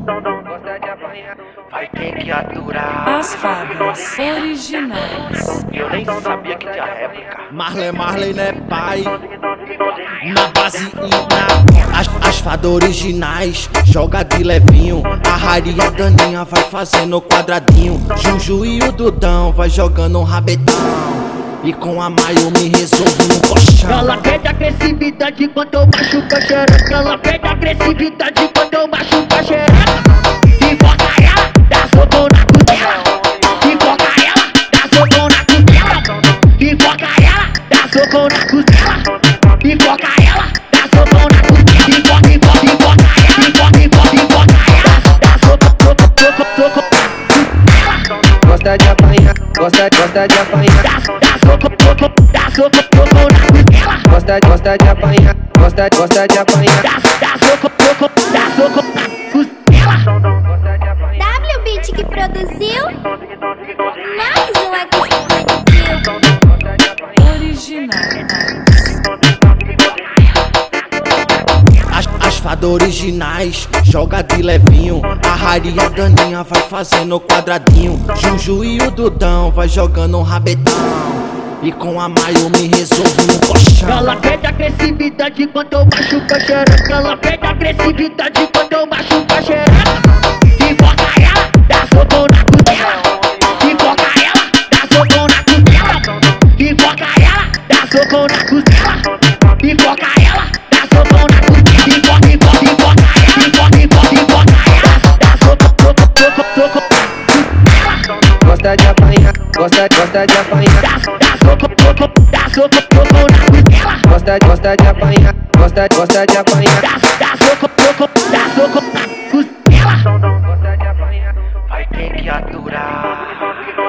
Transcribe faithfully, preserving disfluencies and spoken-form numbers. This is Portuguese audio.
Vai ter que aturar as fadas originais. Eu nem sabia que tinha réplica. Marley, Marley, né, pai? Na base e na... As, as fadas originais, joga de levinho. A Rari e a Daninha vai fazendo quadradinho. Juju e o Dudão vai jogando um rabetão. E com a Maio me resolvo no colchão. Ela pede agressividade quando eu machuco a xereca. Ela pede agressividade quando eu machuco a xereca. Invoca ela, dá soco na costela. Invoca ela, dá soco na costela. Invoca ela, dá soco na costela. Invoca ela, dá soco na costela. Invoca, invoca, invoca ela. Invoca, invoca, invoca ela. Dá soco, soco, soco, soco na costela. Gosta de apanhar, gosta, gosta de apanhar. Dá soco, soco, dá soco, soco na costela. Gosta, gosta de apanhar, gosta, gosta de apanhar. Dá, dá soco, soco, dá soco na costela. W Beat que produziu mais um aqui Original. As, as fadas originais, joga de levinho. A Rari e a Daninha vai fazendo quadradinho. Juju e o Dudão vai jogando um rabetão. E com a Maio me resolvo no colchão. Ela pede agressividade quando eu machuco a xereca. Ela pede agressividade quando eu machuco a xereca. Invoca ela, dá soco na costela. Invoca ela, dá soco na costela. Invoca ela, dá soco na costela. Invoca ela, dá soco na costela. Invoca, invoca, invoca ela. Invoca, invoca, invoca ela. Dá soco, soco, soco, soco na costela. Gosta de apanhar, gosta, gosta de apanhar. Dá, dá soco, soco, dá soco, soco na costela. Gosta, gosta de apanhar, gosta, gosta de apanhar. Dá, dá soco, soco, dá soco na costela. Vai ter que aturar